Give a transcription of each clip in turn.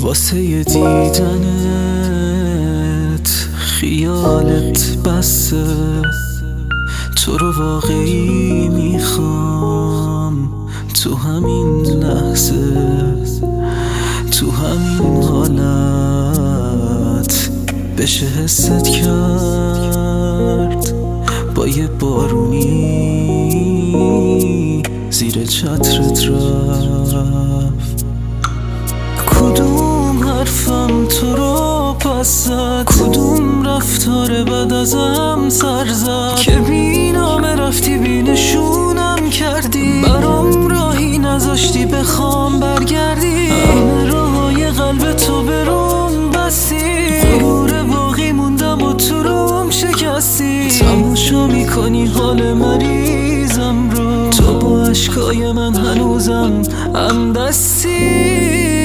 واسه دیدنت خیالت بسه، تو رو واقعی میخوام تو همین لحظه، تو همین حالت بشه حست کرد با یه بارونی زیر چترت رفت. کدوم حرفم تو رو پس زد، کدوم رفتار بد ازم سر زد که بی نامه رفتی بی نشونم کردی، برام راهی نذاشتی بخوام برگردی، همه راههای قلب تو برام بستی، غرور باقی موندم و تو روم شکستی، تماشا میکنی حال مریضم رو، تو با عشقای من هنوزم همدستی.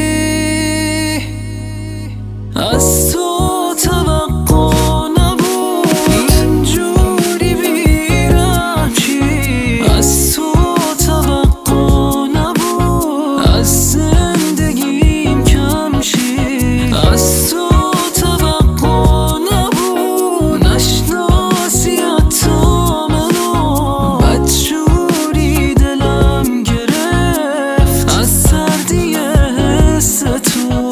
از تو توقع نبود اینجوری بیرم چی، از تو توقع نبود از زندگیم کم شی، از تو توقع نبود نشناسی حتی منو، بدجوری دلم گرفت از سردی حس تو.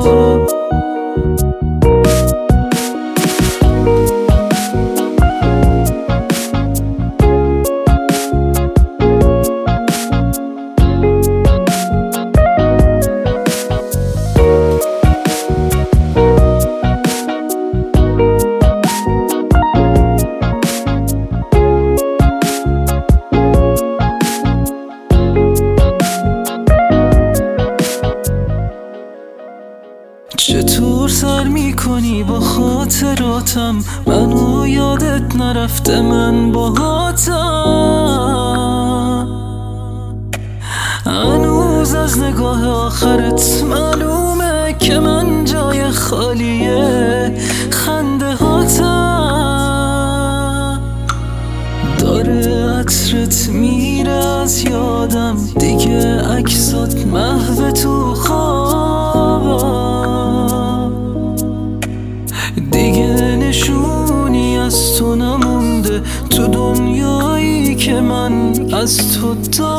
چطور سر میکنی با خاطراتم، منو یادت نرفته من باهاتم، هنوز از نگاه آخرت معلومه که من جای خالیه خنده هاتم، داره عطرت میره از یادم دیگه، عکسات محو تو خوابم، دیگه نشونی از تو نمونده تو دنیایی که من از تو دارم.